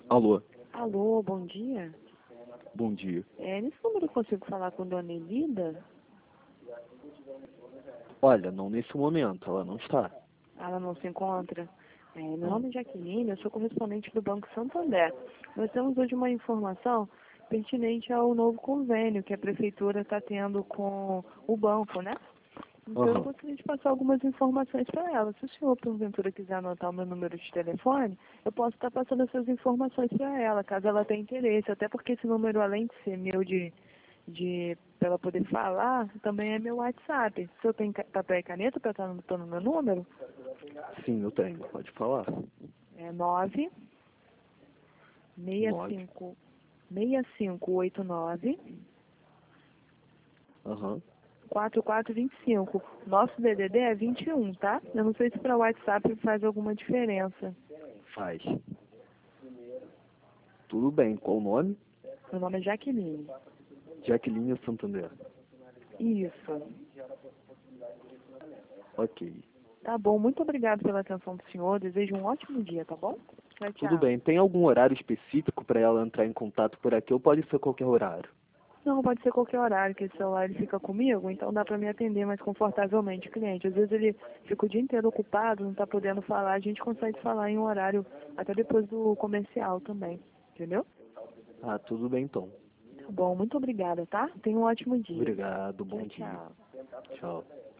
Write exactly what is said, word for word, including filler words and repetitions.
Alô, Alô, bom dia. bom dia. É, nesse número eu consigo falar com Dona Elida? Olha, não nesse momento, ela não está. Ela não se encontra. É, meu Não. nome é Jaqueline, eu sou correspondente do Banco Santander. Nós temos hoje uma informação pertinente ao novo convênio que a Prefeitura está tendo com o banco, né? Então eu Aham. gostaria de passar algumas informações para ela. Se o senhor, porventura, quiser anotar o meu número de telefone, eu posso estar passando essas informações para ela, caso ela tenha interesse. Até porque esse número, além de ser meu de, de para ela poder falar, também é meu WhatsApp. Se eu tenho ca- papel e caneta para estar anotando o meu número, Sim, eu tenho. Pode falar. é nove seis Nove. cinco seis cinco oito nove Aham. quatro quatro dois cinco. Nosso D D D é vinte e um, tá? Eu não sei se para o WhatsApp faz alguma diferença. Faz. Tudo bem. Qual o nome? Meu nome é Jaqueline. Jaqueline Santander. Isso. Ok. Tá bom. Muito obrigado pela atenção do senhor. Desejo um ótimo dia, tá bom? Tchau, Tudo tchau. bem. Tem algum horário específico para ela entrar em contato por aqui ou pode ser qualquer horário? Não, pode ser qualquer horário que esse celular ele fica comigo, então dá para me atender mais confortavelmente o cliente. Às vezes ele fica o dia inteiro ocupado, não está podendo falar, a gente consegue falar em um horário até depois do comercial também, entendeu? Ah, tudo bem então. Tá bom, muito obrigada, tá? Tenha um ótimo dia. Obrigado. Bom Tchau, dia. tchau. Tchau.